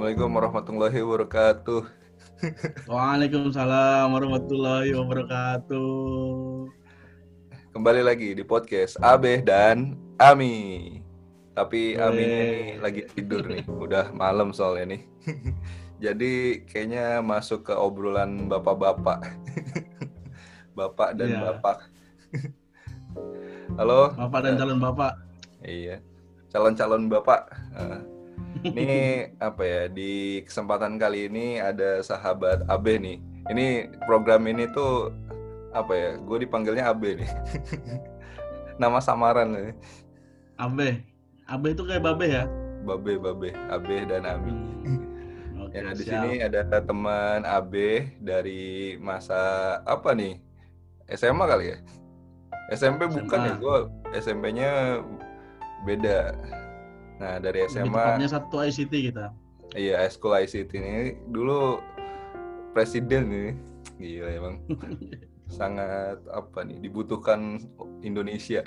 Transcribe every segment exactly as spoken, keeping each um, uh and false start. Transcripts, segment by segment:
Assalamualaikum warahmatullahi wabarakatuh. Waalaikumsalam warahmatullahi wabarakatuh. Kembali lagi di podcast Abe dan Ami. Tapi Aminya nih Weh. lagi tidur nih, udah malam soalnya nih. Jadi kayaknya masuk ke obrolan bapak-bapak. Bapak dan Iya, bapak. Halo. bapak dan eh, calon bapak. iya. Calon-calon bapak. Eh, Ini apa ya? Di kesempatan kali ini ada sahabat Abe nih. Ini program ini tuh apa ya? Gue dipanggilnya Abe nih. Nama samaran nih. Abe. Abe itu kayak babe ya? Babe, Babe, Abe dan Ami. Hmm. Ya, Oke, di siap. sini ada teman Abe dari masa apa nih? S M A kali ya? S M P bukan ya? S M A. Gue S M P-nya beda. Nah, dari Lebih S M A, tepatnya satu I C T kita. iya, High School I C T ini dulu presiden nih. Gila emang. Sangat apa nih? Dibutuhkan Indonesia.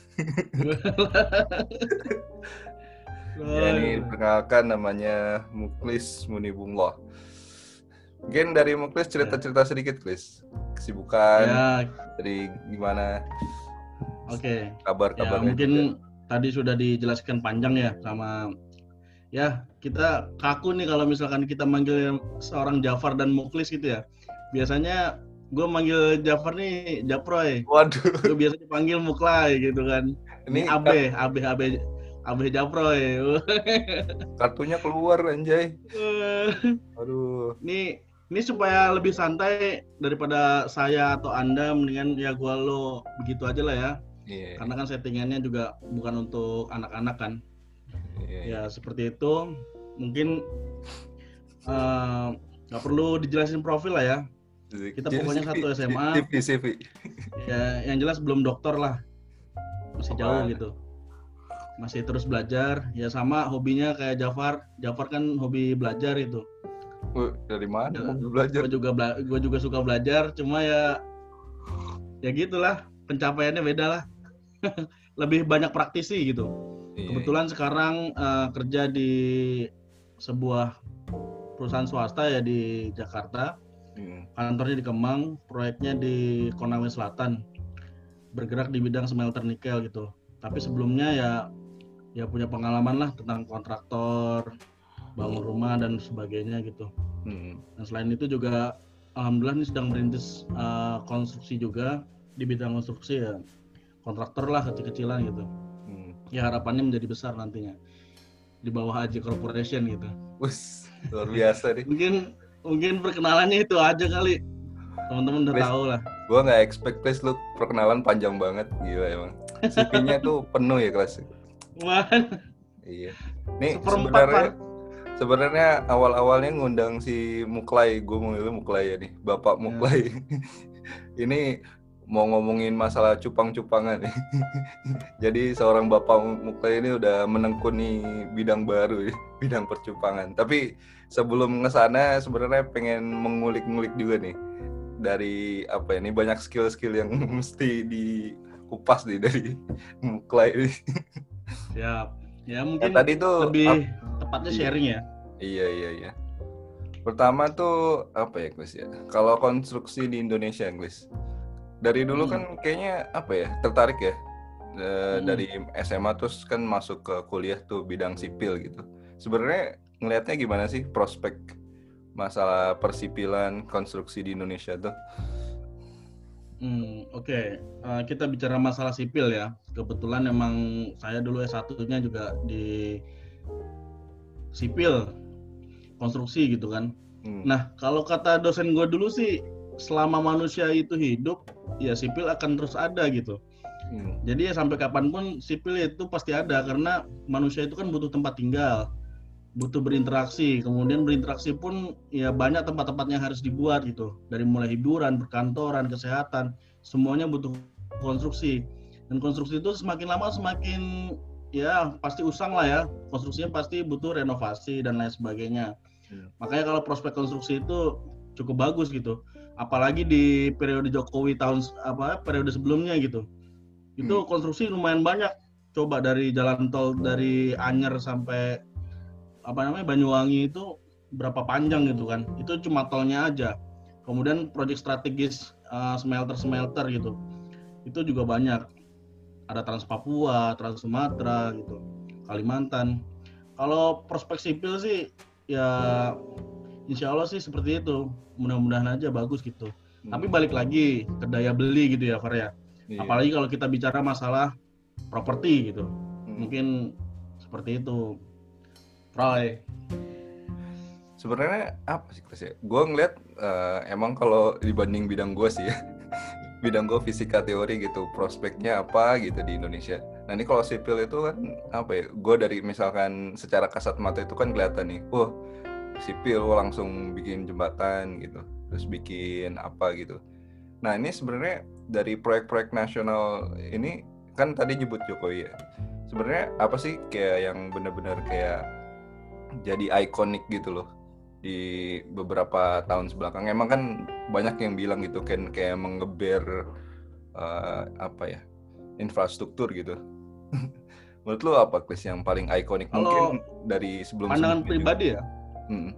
Ya, ini perkenalkan namanya Muklis Munibullah. Mungkin dari Muklis cerita-cerita sedikit, Klis. Kesibukan Ya, dari gimana oke. Ya, kabar-kabarnya mungkin juga. tadi sudah dijelaskan panjang ya sama ya, kita kaku nih kalau misalkan kita manggil seorang Jafar dan Muklis gitu ya. Biasanya gue manggil Jafar nih Japroy. Waduh, Gue biasa dipanggil Muklai gitu kan. Ini ini kart- Abe, Abe, Abe, Abe Japroy. kartunya keluar anjay. Aduh. Ini ini supaya lebih santai daripada saya atau Anda, mendingan ya gua lo begitu aja lah ya. Iya. Karena kan settingannya juga bukan untuk anak-anak kan. Iya, iya. Ya seperti itu. Mungkin eh, nggak perlu dijelasin profil lah ya. Kita pokoknya satu S M A. C V, C V. Ya yang jelas belum dokter lah. Masih jauh Apaan? gitu. Masih terus belajar. Ya sama hobinya kayak Jafar. Jafar kan hobi belajar itu. Wah, dari mana Ya, mau belajar? gue juga bela- gue juga suka belajar, cuma ya ya gitulah, pencapaiannya beda lah. Lebih banyak praktisi gitu. Iya, Kebetulan sekarang uh, kerja di sebuah perusahaan swasta ya di Jakarta. iya. Kantornya di Kemang, proyeknya di Konawe Selatan. Bergerak di bidang smelter nikel gitu. Tapi sebelumnya ya ya punya pengalaman lah tentang kontraktor, bangun rumah dan sebagainya gitu. Hmm. Dan selain itu juga alhamdulillah ini sedang merintis uh, konstruksi juga di bidang konstruksi ya, kontraktor lah kecil-kecilan gitu. Hmm. Ya harapannya menjadi besar nantinya di bawah A J Corporation gitu. Wus, luar biasa nih. Mungkin mungkin perkenalannya itu aja kali. Teman-teman udah Klis, tahu lah. gue nggak expect Klis lu perkenalan panjang banget, gila emang. C V-nya tuh penuh ya kelas. Wah, Iya. Nih seperempat sebenarnya par. sebenarnya awal-awalnya ngundang si Muklai, gue manggilnya Muklai ya nih, Bapak Muklai. Ya. Ini mau ngomongin masalah cupang-cupangan nih. Jadi seorang Bapak Muklai ini udah menekuni bidang baru, ya, bidang percupangan. Tapi sebelum ngesana sebenarnya pengen mengulik-ngulik juga nih dari apa ya, ini banyak skill-skill yang mesti dikupas nih dari Muklai. Siap. Ya mungkin Nah, tadi tuh lebih ap- tepatnya iya. sharing ya. Iya iya iya. Pertama tuh apa ya, Glis ya? Kalau konstruksi di Indonesia, Glis. Dari dulu Hmm. kan kayaknya apa ya? Tertarik ya. E, Hmm. Dari S M A terus kan masuk ke kuliah tuh bidang sipil gitu. Sebenarnya ngelihatnya gimana sih prospek masalah persipilan konstruksi di Indonesia tuh? Hmm, oke. Okay. Uh, kita bicara masalah sipil ya. Kebetulan emang saya dulu S satu-nya juga di sipil konstruksi gitu kan. Hmm. Nah, kalau kata dosen gue dulu sih, selama manusia itu hidup, ya sipil akan terus ada gitu. Hmm. Jadi ya sampai kapanpun sipil itu pasti ada, karena manusia itu kan butuh tempat tinggal, butuh berinteraksi. Kemudian berinteraksi pun ya banyak tempat-tempat yang harus dibuat gitu. Dari mulai hiburan, perkantoran, kesehatan, semuanya butuh konstruksi. Dan konstruksi itu semakin lama semakin ya pasti usang lah ya. Konstruksinya pasti butuh renovasi dan lain sebagainya. Hmm. Makanya kalau prospek konstruksi itu cukup bagus gitu. Apalagi di periode Jokowi tahun apa periode sebelumnya gitu. Itu hmm. konstruksi lumayan banyak. Coba dari jalan tol dari Anyer sampai apa namanya Banyuwangi itu berapa panjang gitu kan. Itu cuma tolnya aja. Kemudian proyek strategis uh, smelter-smelter gitu. Itu juga banyak. Ada Trans Papua, Trans Sumatera gitu, Kalimantan. Kalau prospek sipil sih ya insya Allah sih seperti itu. Mudah-mudahan aja bagus gitu. Hmm. Tapi balik lagi ke daya beli gitu ya, Far ya. Iya. Apalagi kalau kita bicara masalah properti gitu. Hmm. Mungkin seperti itu. Roy. Sebenarnya apa sih Chris ya? Gue ngeliat uh, emang kalau dibanding bidang gue sih ya, bidang gue fisika teori gitu, prospeknya apa gitu di Indonesia. Nah ini kalau sipil itu kan apa ya? Gue dari misalkan secara kasat mata itu kan kelihatan nih, wah sipil langsung bikin jembatan gitu, terus bikin apa gitu. Nah ini sebenarnya dari proyek-proyek nasional ini kan tadi nyebut Jokowi ya. Sebenarnya apa sih kayak yang benar-benar kayak jadi ikonik gitu loh di beberapa tahun sebelakang. Emang kan banyak yang bilang gitu kan kayak mengeber uh, apa ya infrastruktur gitu. Menurut lo apa Chris yang paling ikonik mungkin dari sebelum pandangan pribadi juga? Ya? Hmm.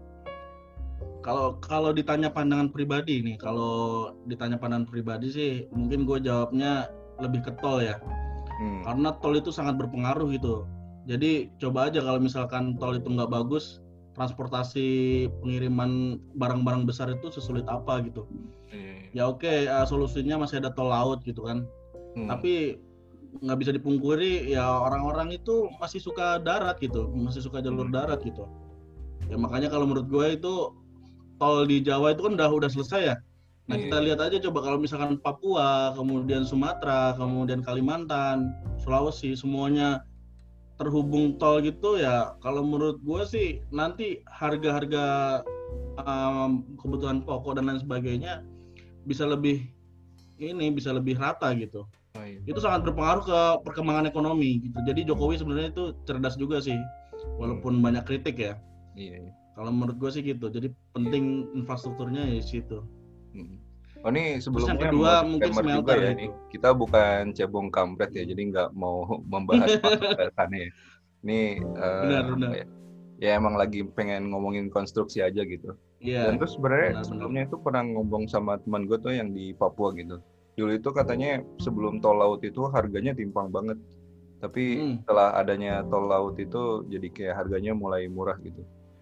Kalau kalau ditanya pandangan pribadi nih, kalau ditanya pandangan pribadi sih, mungkin gue jawabnya lebih ke tol ya, hmm. karena tol itu sangat berpengaruh gitu. Jadi coba aja kalau misalkan tol itu nggak bagus, transportasi pengiriman barang-barang besar itu sesulit apa gitu. Hmm. Ya oke, okay, uh, solusinya masih ada tol laut gitu kan. Hmm. Tapi nggak bisa dipungkiri ya orang-orang itu masih suka darat gitu, masih suka jalur hmm. darat gitu. Ya makanya kalau menurut gue itu tol di Jawa itu kan udah udah selesai ya. Nah yeah. Kita lihat aja coba kalau misalkan Papua, kemudian Sumatera, kemudian Kalimantan, Sulawesi, semuanya terhubung tol gitu ya. Kalau menurut gue sih nanti harga-harga um, kebutuhan pokok dan lain sebagainya bisa lebih ini bisa lebih rata gitu. Oh, iya. Itu sangat berpengaruh ke perkembangan ekonomi gitu. Jadi Jokowi sebenarnya itu cerdas juga sih, walaupun hmm. banyak kritik ya. Iya, iya. Kalau menurut gue sih gitu. Jadi penting infrastrukturnya ya situ. Hmm. Oh ini sebelumnya yang kedua mungkin smelter ya nih. Kita bukan cebong kampret ya, jadi nggak mau membahas ke sana ya. Ini uh, benar, benar. Ya, ya emang lagi pengen ngomongin konstruksi aja gitu. Iya. Dan terus sebenarnya sebelumnya benar. Itu pernah ngomong sama teman gue tuh yang di Papua gitu. Dulu itu katanya sebelum tol laut itu harganya timpang banget. Tapi hmm. setelah adanya tol laut itu jadi kayak harganya mulai murah gitu.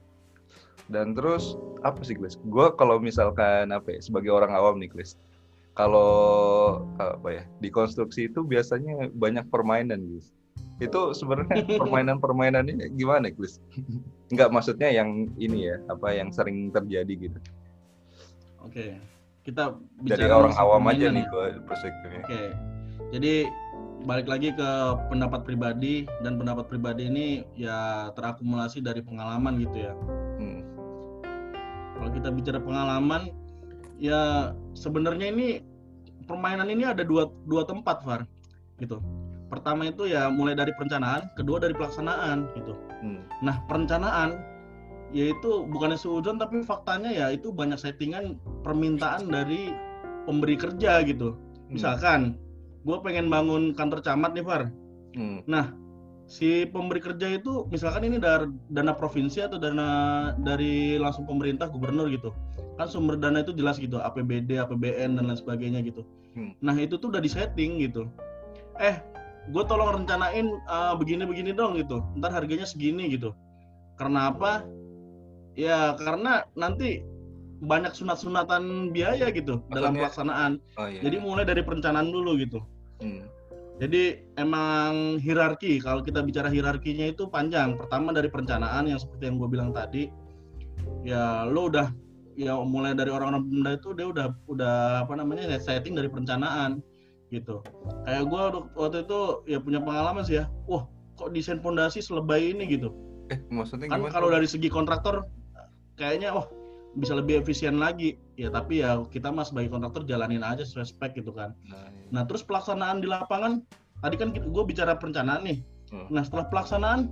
Dan terus apa sih Gles? Gue kalau misalkan apa ya sebagai orang awam nih Gles, kalau apa ya di konstruksi itu biasanya banyak permainan Gles. Itu sebenarnya permainan-permainannya gimana Gles? Enggak maksudnya yang ini ya apa yang sering terjadi gitu. Oke, kita bicara dari orang awam aja nih gue perspektifnya. Oke, jadi balik lagi ke pendapat pribadi dan pendapat pribadi ini ya terakumulasi dari pengalaman gitu ya. Hmm. Kalau kita bicara pengalaman, ya sebenarnya ini permainan ini ada dua dua tempat, Far, gitu. Pertama itu ya mulai dari perencanaan, kedua dari pelaksanaan, gitu. Hmm. Nah perencanaan, yaitu bukannya seuzon tapi faktanya ya itu banyak settingan permintaan dari pemberi kerja gitu. Hmm. Misalkan, gue pengen bangun kantor camat nih, Far. Hmm. Nah si pemberi kerja itu misalkan ini dari dana provinsi atau dana dari langsung pemerintah gubernur gitu kan sumber dana itu jelas gitu A P B D, A P B N dan lain sebagainya gitu. hmm. Nah itu tuh udah disetting gitu, eh gue tolong rencanain uh, begini-begini dong gitu, ntar harganya segini gitu. Karena apa? Ya karena nanti banyak sunat-sunatan biaya gitu. Maksudnya, dalam pelaksanaan. Oh, iya. Jadi mulai dari perencanaan dulu gitu. hmm. Jadi emang hierarki, kalau kita bicara hierarkinya itu panjang. Pertama dari perencanaan yang seperti yang gue bilang tadi, ya lo udah, ya mulai dari orang-orang Benda itu dia udah udah apa namanya setting dari perencanaan gitu. Kayak gue waktu itu ya punya pengalaman sih ya, wah kok desain fondasi selebay ini gitu. Eh maksudnya kan kalau dari segi kontraktor kayaknya wah bisa lebih efisien lagi. Ya tapi ya kita mas sebagai kontraktor jalanin aja sesuai spek gitu kan. Nah, iya. Nah terus pelaksanaan di lapangan, tadi kan gue bicara perencanaan nih. Hmm. Nah setelah pelaksanaan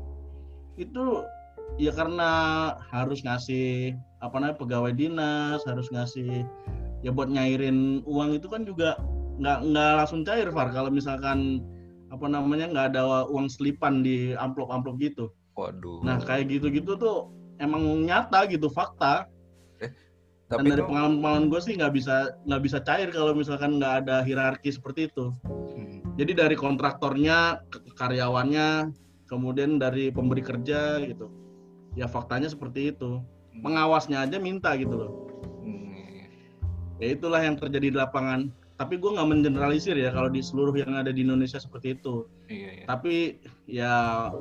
itu ya karena harus ngasih apa namanya pegawai dinas, harus ngasih ya buat nyairin uang itu kan juga nggak nggak langsung cair, Far. Kalau misalkan apa namanya nggak ada uang selipan di amplop-amplop gitu. Waduh. Nah kayak gitu-gitu tuh emang nyata gitu, fakta. Eh, tapi Dan dari pengalaman-pengalaman gue sih nggak bisa nggak bisa cair kalau misalkan nggak ada hierarki seperti itu. Hmm. Jadi dari kontraktornya, karyawannya, kemudian dari pemberi kerja gitu. Ya faktanya seperti itu. Pengawasnya aja minta gitu loh. Hmm. Ya itulah yang terjadi di lapangan. Tapi gue nggak mengeneralisir ya kalau di seluruh yang ada di Indonesia seperti itu. Iya, iya. Tapi ya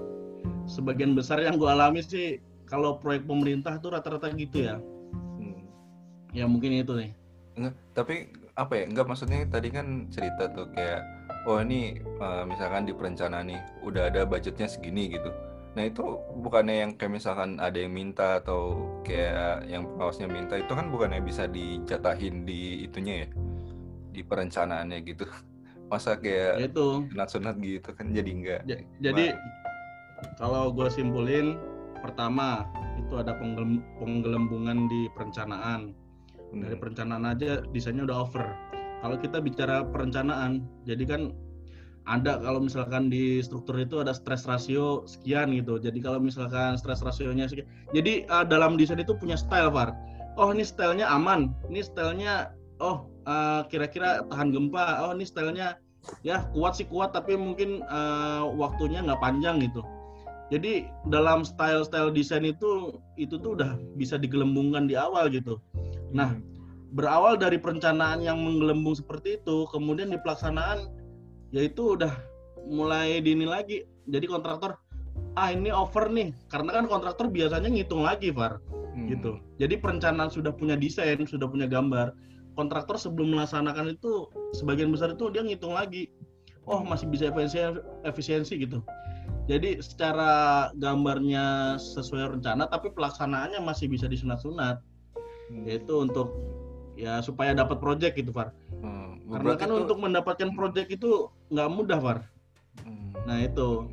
sebagian besar yang gue alami sih kalau proyek pemerintah tuh rata-rata gitu ya. Hmm. Ya mungkin itu nih. Enggak, tapi apa ya? Enggak, maksudnya tadi kan cerita tuh kayak oh ini uh, misalkan di perencanaan nih udah ada budgetnya segini gitu. Nah itu bukannya yang kayak misalkan ada yang minta atau kayak yang pengawasnya minta itu kan bukannya bisa dijatahin di itunya ya, di perencanaannya gitu. Masa kayak itu sunat-sunat gitu kan jadi enggak. Ja, jadi kalau gue simpulin, pertama itu ada penggelembungan di perencanaan. Hmm. Dari perencanaan aja desainnya udah over. Kalau kita bicara perencanaan, jadi kan ada kalau misalkan di struktur itu ada stress ratio sekian gitu. Jadi kalau misalkan stress rasionya sekian. Jadi uh, dalam desain itu punya style, Far. Oh, ini stylenya aman. Ini stylenya oh uh, kira-kira tahan gempa. Oh, ini stylenya ya kuat sih kuat tapi mungkin uh, waktunya nggak panjang gitu. Jadi dalam style-style desain itu itu tuh udah bisa digelembungkan di awal gitu. Nah, berawal dari perencanaan yang menggelembung seperti itu, kemudian di pelaksanaan yaitu udah mulai dini lagi. Jadi kontraktor ah ini over nih, karena kan kontraktor biasanya ngitung lagi, Far. Hmm. Gitu. Jadi perencanaan sudah punya desain, sudah punya gambar. Kontraktor sebelum melaksanakan itu sebagian besar itu dia ngitung lagi. Oh, masih bisa efisiensi, efisiensi gitu. Jadi secara gambarnya sesuai rencana tapi pelaksanaannya masih bisa disunat-sunat. Hmm. Yaitu untuk ya supaya dapat project gitu, Far. Hmm. Karena kan itu... untuk mendapatkan project itu nggak mudah, Far. Hmm. Nah itu.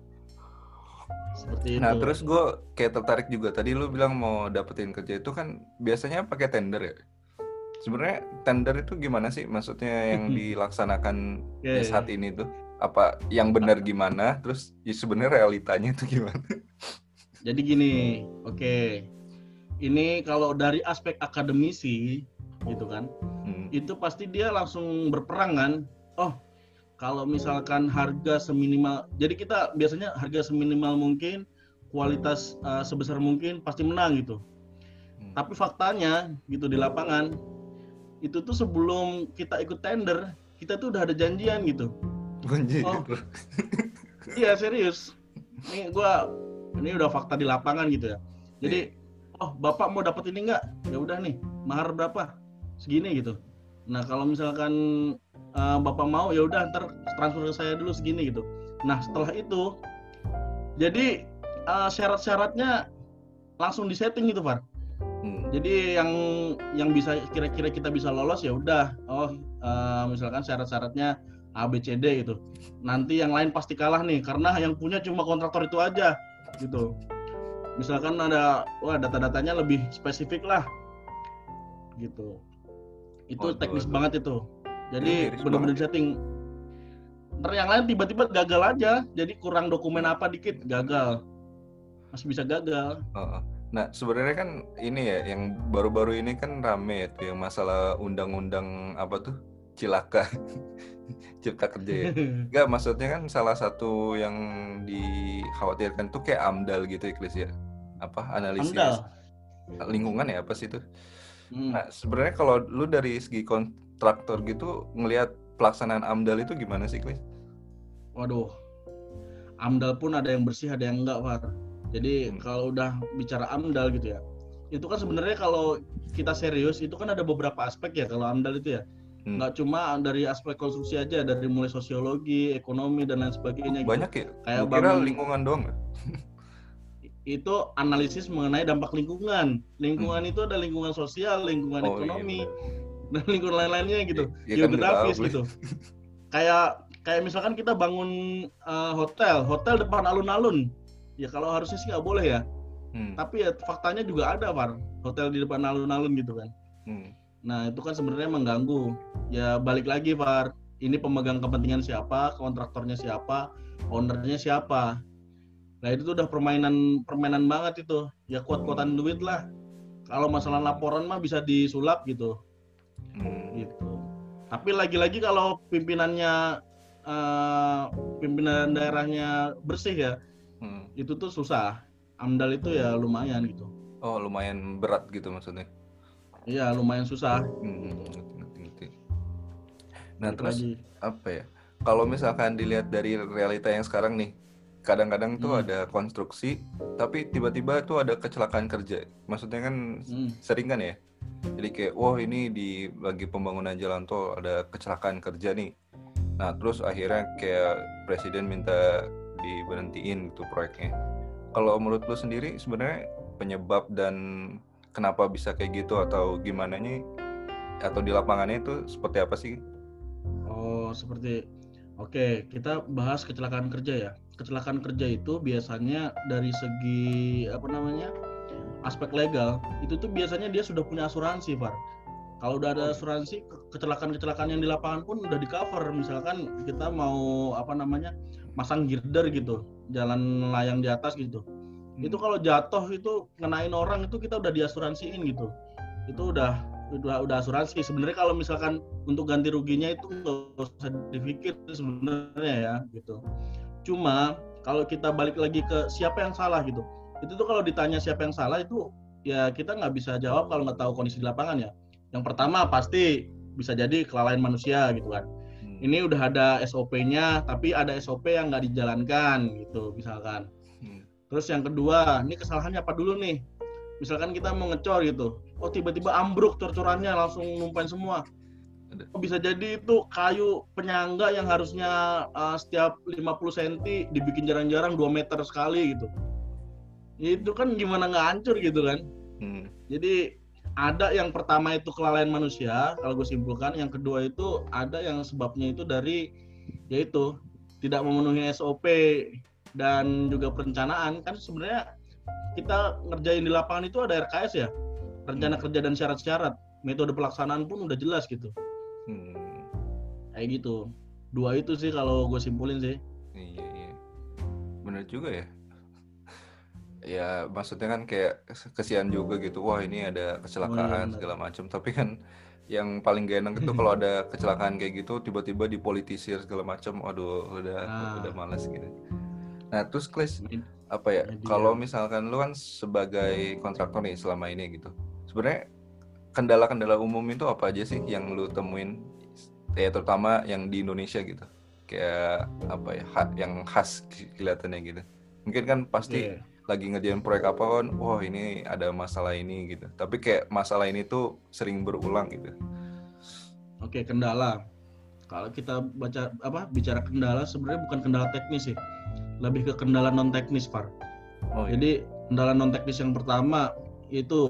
Seperti nah, itu. Terus gue kayak tertarik juga. Tadi lu bilang mau dapetin kerja itu kan biasanya pakai tender ya? Sebenarnya tender itu gimana sih? Maksudnya yang dilaksanakan yeah, saat yeah. ini tuh apa yang benar gimana? Terus ya sebenarnya realitanya itu gimana? Jadi gini, oke. Okay. Ini kalau dari aspek akademisi gitu kan, hmm. itu pasti dia langsung berperang kan. Oh, kalau misalkan harga seminimal, jadi kita biasanya harga seminimal mungkin, kualitas uh, sebesar mungkin pasti menang gitu. Hmm. Tapi faktanya gitu di lapangan itu tuh sebelum kita ikut tender, kita tuh udah ada janjian gitu. Janji. Oh, iya serius. Ini gua ini udah fakta di lapangan gitu ya. Jadi, oh bapak mau dapat ini nggak? Ya udah nih, mahar berapa? Segini gitu. Nah kalau misalkan uh, bapak mau, ya udah ntar transfer ke saya dulu segini gitu. Nah setelah itu, jadi uh, syarat-syaratnya langsung disetting gitu, Far. Hmm. Jadi yang yang bisa kira-kira kita bisa lolos ya udah. Oh uh, misalkan syarat-syaratnya A B C D gitu. Nanti yang lain pasti kalah nih karena yang punya cuma kontraktor itu aja gitu. Misalkan ada wah data-datanya lebih spesifik lah gitu. Itu oh, teknis betul. banget itu. Jadi benar-benar setting. Ntar yang lain tiba-tiba gagal aja. Jadi kurang dokumen apa dikit gagal. Masih bisa gagal. Oh, oh. Nah sebenarnya kan ini ya yang baru-baru ini kan rame itu yang masalah undang-undang apa tuh cilaka cipta kerja ya. Enggak, maksudnya kan salah satu yang dikhawatirkan tuh kayak AMDAL gitu Iklis ya. Apa analisis AMDAL. Lingkungan ya apa sih itu? Hmm. Nah sebenarnya kalau lu dari segi kontraktor gitu ngelihat pelaksanaan AMDAL itu gimana sih Iklis? Waduh, AMDAL pun ada yang bersih ada yang enggak, Far. Jadi hmm. kalau udah bicara AMDAL gitu ya, itu kan sebenarnya kalau kita serius itu kan ada beberapa aspek ya kalau AMDAL itu ya. Hmm. Nggak cuma dari aspek konstruksi aja, dari mulai sosiologi, ekonomi dan lain sebagainya. Banyak gitu. ya? Kayak kira bangun, lingkungan doang nggak? Itu analisis mengenai dampak lingkungan. Lingkungan hmm. itu ada lingkungan sosial, lingkungan oh, ekonomi, iya. dan lingkungan lain-lainnya gitu. Ya, geografis kan gitu. kayak kayak misalkan kita bangun uh, hotel, hotel depan alun-alun. Ya kalau harusnya sih nggak boleh ya, hmm. tapi ya faktanya juga ada, Far, hotel di depan alun-alun gitu kan. Hmm. Nah itu kan sebenarnya mengganggu. Ya balik lagi, Far, ini pemegang kepentingan siapa, kontraktornya siapa, ownernya siapa. Nah itu tuh udah permainan permainan banget itu. Ya kuat-kuatan duit lah. Kalau masalah laporan mah bisa disulap gitu. Hmm. Gitu. Tapi lagi-lagi kalau pimpinannya uh, pimpinan daerahnya bersih ya, hmm. itu tuh susah. AMDAL itu ya lumayan gitu. Oh, lumayan berat gitu maksudnya? Iya, lumayan susah. Hmm. Nah, Balik terus lagi. Apa ya? Kalau misalkan dilihat dari realita yang sekarang nih, kadang-kadang tuh hmm. ada konstruksi, tapi tiba-tiba tuh ada kecelakaan kerja. Maksudnya kan hmm. sering kan ya? Jadi kayak, wah ini di lagi pembangunan jalan tol ada kecelakaan kerja nih. Nah, terus akhirnya kayak presiden minta diberhentiin gitu proyeknya. Kalau menurut lu sendiri sebenarnya penyebab dan kenapa bisa kayak gitu atau gimana nih? Atau di lapangannya itu seperti apa sih? Oh, seperti Oke, kita bahas kecelakaan kerja ya. Kecelakaan kerja itu biasanya dari segi apa namanya? aspek legal, itu tuh biasanya dia sudah punya asuransi, Far. Kalau udah ada asuransi, kecelakaan-kecelakaan yang di lapangan pun udah di-cover. Misalkan kita mau apa namanya? masang girder gitu, jalan layang di atas gitu. Hmm. Itu kalau jatuh itu ngenain orang itu kita udah diasuransiin gitu. Itu udah udah udah asuransi. Sebenarnya kalau misalkan untuk ganti ruginya itu nggak usah dipikir sebenarnya ya gitu. Cuma kalau kita balik lagi ke siapa yang salah gitu, itu tuh kalau ditanya siapa yang salah itu ya kita nggak bisa jawab kalau nggak tahu kondisi di lapangan ya. Yang pertama pasti bisa jadi kelalaian manusia gitu kan. Hmm. Ini udah ada S O P-nya tapi ada S O P yang nggak dijalankan gitu misalkan. Hmm. Terus yang kedua, ini kesalahannya apa dulu nih? Misalkan kita mau ngecor gitu, oh tiba-tiba ambruk cor-corannya langsung numpain semua. Oh, bisa jadi itu kayu penyangga yang harusnya uh, setiap lima puluh sentimeter dibikin jarang-jarang dua meter sekali gitu. Itu kan gimana nggak hancur gitu kan. Hmm. Jadi ada yang pertama itu kelalaian manusia kalau gue simpulkan, yang kedua itu ada yang sebabnya itu dari yaitu tidak memenuhi S O P dan juga perencanaan. Kan sebenarnya kita ngerjain di lapangan itu ada R K S ya, rencana kerja dan syarat-syarat, metode pelaksanaan pun udah jelas gitu. Hmm. Kayak gitu. Dua itu sih kalau gue simpulin sih. Iya iya, benar juga ya. Ya maksudnya kan kayak kesian juga gitu, wah ini ada kecelakaan oh, iya, segala macam. Tapi kan yang paling gak enak itu kalau ada kecelakaan kayak gitu tiba-tiba dipolitisir segala macam, aduh udah nah. udah malas gitu. Nah terus Klis, apa ya, kalau misalkan lu kan sebagai kontraktor nih selama ini gitu, sebenarnya kendala-kendala umum itu apa aja sih yang lu temuin, ya terutama yang di Indonesia gitu, kayak apa ya, yang khas kelihatannya gitu. Mungkin kan pasti yeah. lagi ngerjain proyek apa kan, wah ini ada masalah ini gitu, tapi kayak masalah ini tuh sering berulang gitu. Oke, kendala. Kalau kita baca apa bicara kendala, sebenarnya bukan kendala teknis sih, lebih ke kendala non teknis, Far. Oh, iya. Jadi kendala non teknis yang pertama itu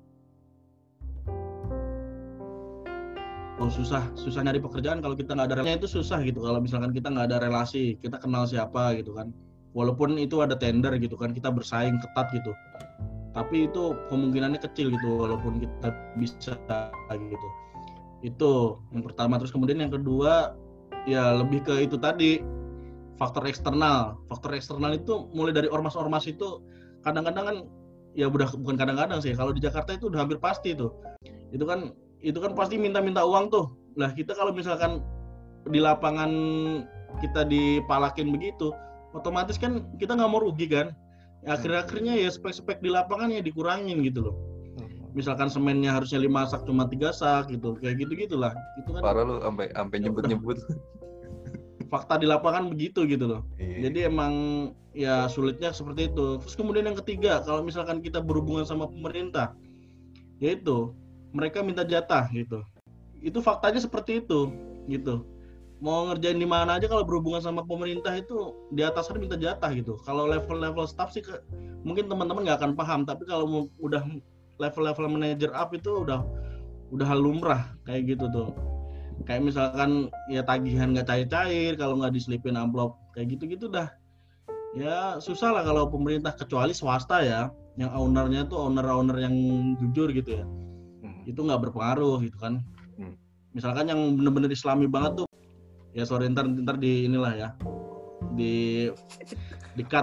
oh, susah susah nyari pekerjaan kalau kita nggak ada relasi, itu susah gitu. Kalau misalkan kita nggak ada relasi, kita kenal siapa gitu kan, walaupun itu ada tender gitu kan, kita bersaing ketat gitu, tapi itu kemungkinannya kecil gitu walaupun kita bisa gitu. Itu yang pertama. Terus kemudian yang kedua ya lebih ke itu tadi, faktor eksternal. Faktor eksternal itu mulai dari ormas-ormas itu kadang-kadang kan ya udah bukan kadang-kadang sih, kalau di Jakarta itu udah hampir pasti tuh. Itu kan itu kan pasti minta-minta uang tuh. Lah kita kalau misalkan di lapangan kita dipalakin begitu, otomatis kan kita nggak mau rugi kan. Ya, akhir-akhirnya ya spek-spek di lapangan ya dikurangin gitu loh. Misalkan semennya harusnya lima sak cuma tiga sak gitu, kayak gitu-gitulah. Itu kan parah lu sampai sampai nyebut-nyebut. Fakta di lapangan begitu gitu loh. Iya. Jadi emang ya sulitnya seperti itu. Terus kemudian yang ketiga, kalau misalkan kita berhubungan sama pemerintah, yaitu mereka minta jatah gitu. Itu faktanya seperti itu gitu. Mau ngerjain di mana aja kalau berhubungan sama pemerintah itu di atasan minta jatah gitu. Kalau level-level staff sih ke, mungkin teman-teman nggak akan paham, tapi kalau udah level-level manager up itu udah udah hal lumrah kayak gitu tuh. Kayak misalkan ya tagihan nggak cair-cair, kalau nggak diselipin amplop kayak gitu-gitu dah. Ya susah lah kalau pemerintah, kecuali swasta ya, yang ownernya tuh owner-owner yang jujur gitu ya. Hmm. Itu nggak berpengaruh gitu kan. Hmm. Misalkan yang bener-bener islami banget tuh, ya sorry ntar ntar di inilah ya, di di cut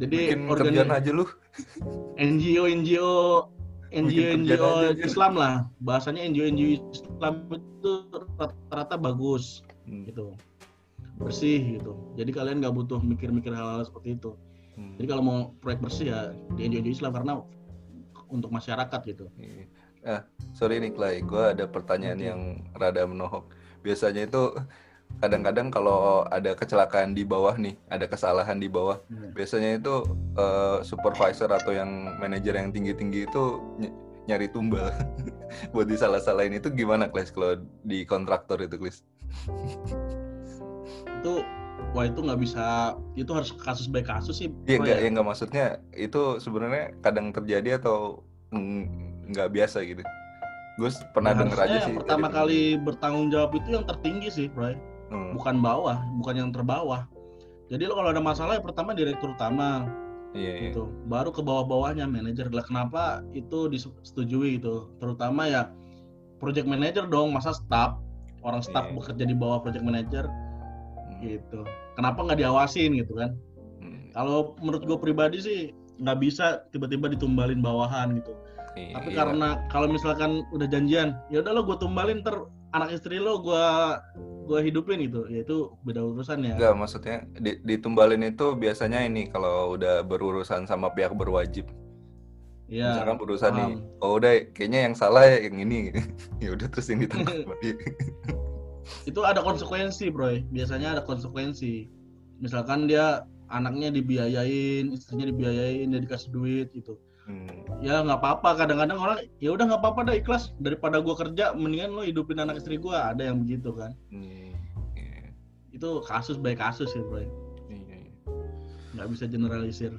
Jadi bikin kerjaan aja lu. N G O N G O N G O N G O Islam lah, bahasanya N G O N G O Islam itu rata-rata bagus hmm. gitu, bersih gitu. Jadi kalian nggak butuh mikir-mikir hal-hal seperti itu. Hmm. Jadi kalau mau proyek bersih ya di N G O N G O Islam karena untuk masyarakat gitu. Ah, sorry nih Clay, gue ada pertanyaan okay. yang rada menohok. Biasanya itu kadang-kadang kalau ada kecelakaan di bawah nih, ada kesalahan di bawah, hmm. biasanya itu uh, supervisor atau yang manajer yang tinggi-tinggi itu ny- nyari tumbal buat disalah-salahin. Itu gimana Kles kalau di kontraktor itu Kles? Itu wah itu nggak bisa, itu harus kasus by kasus sih. Iya nggak, ya nggak maksudnya itu sebenarnya kadang terjadi atau nggak biasa gitu. Gue pernah ya, denger aja sih. Yang pertama kali ini. Bertanggung jawab itu yang tertinggi sih, Bro. Hmm. Bukan bawah, bukan yang terbawah. Jadi lo kalau ada masalah yang pertama direktur utama, iya, gitu. Iya. Baru ke bawah-bawahnya manajer. Lah kenapa itu disetujui gitu? Terutama ya project manager dong, masa staff orang staff iya. bekerja di bawah project manager, hmm. gitu. Kenapa nggak diawasin gitu kan? Hmm. Kalau menurut gue pribadi sih nggak bisa tiba-tiba ditumbalin bawahan gitu. Iya. Tapi karena kalau misalkan udah janjian, ya udah lo gue tumbalin ter anak istri lo gue gue hidupin gitu, ya itu beda urusan ya. Enggak, maksudnya ditumbalin itu biasanya ini kalau udah berurusan sama pihak berwajib. Ya, misalkan berurusan nih, oh udah kayaknya yang salah ya yang ini, ya udah terus ini ditangkap. Itu ada konsekuensi bro, biasanya ada konsekuensi. Misalkan dia anaknya dibiayain, istrinya dibiayain, dia dikasih duit gitu. Hmm. Ya nggak apa-apa, kadang-kadang orang ya udah nggak apa-apa dah ikhlas, daripada gue kerja mendingan lo hidupin anak istri gue, ada yang begitu kan. Hmm. Yeah. Itu kasus by kasus ya bro, yeah. Nggak bisa generalisir.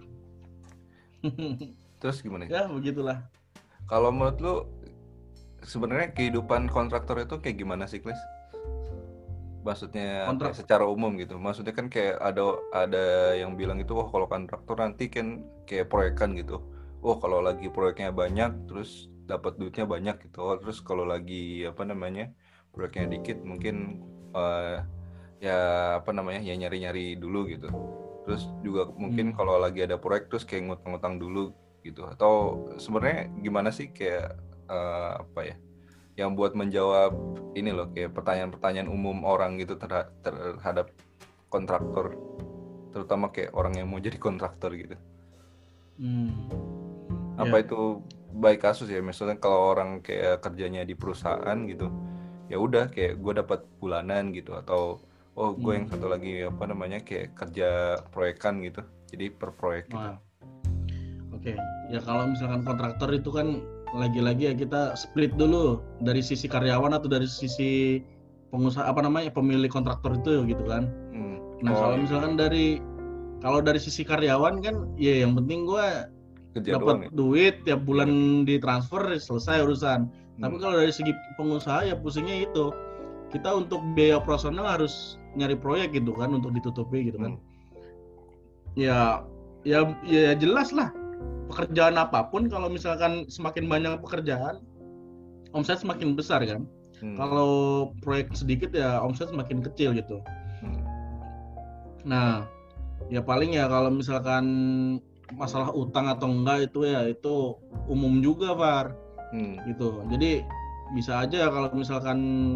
Terus gimana ya begitulah. Kalau menurut lu sebenarnya kehidupan kontraktor itu kayak gimana sih Kles? Maksudnya kayak secara umum gitu, maksudnya kan kayak ada ada yang bilang itu wah kalau kontraktor nanti kan kayak proyekan gitu. Oh kalau lagi proyeknya banyak terus dapat duitnya banyak gitu. Oh, terus kalau lagi apa namanya proyeknya dikit mungkin uh, ya apa namanya ya nyari-nyari dulu gitu. Terus juga mungkin hmm. kalau lagi ada proyek terus kayak ngutang-ngutang dulu gitu. Atau sebenarnya gimana sih kayak uh, apa ya yang buat menjawab ini loh kayak pertanyaan-pertanyaan umum orang gitu terhadap, terhadap kontraktor, terutama kayak orang yang mau jadi kontraktor gitu. Hmm. Apa yeah. itu baik kasus ya, misalnya kalau orang kayak kerjanya di perusahaan gitu, ya udah kayak gue dapat bulanan gitu, atau oh gue hmm. yang satu lagi apa namanya kayak kerja proyekan gitu, jadi per proyek gitu. Wow. Oke, okay. Ya kalau misalkan kontraktor itu kan lagi-lagi ya kita split dulu dari sisi karyawan atau dari sisi pengusaha apa namanya pemilik kontraktor itu gitu kan. Hmm. Nah oh, kalau iya. misalkan dari kalau dari sisi karyawan kan ya yang penting gue dapat ya? duit tiap bulan yeah. ditransfer selesai urusan. Hmm. Tapi kalau dari segi pengusaha ya pusingnya itu kita untuk biaya operasional harus nyari proyek gitu kan untuk ditutupi gitu kan. Hmm. Ya ya ya jelas lah. Pekerjaan apapun kalau misalkan semakin banyak pekerjaan omset semakin besar kan. Hmm. Kalau proyek sedikit ya omset semakin kecil gitu. Hmm. Nah, ya paling ya kalau misalkan masalah utang atau enggak itu ya itu umum juga, Far. Hmm. Gitu. Jadi bisa aja kalau misalkan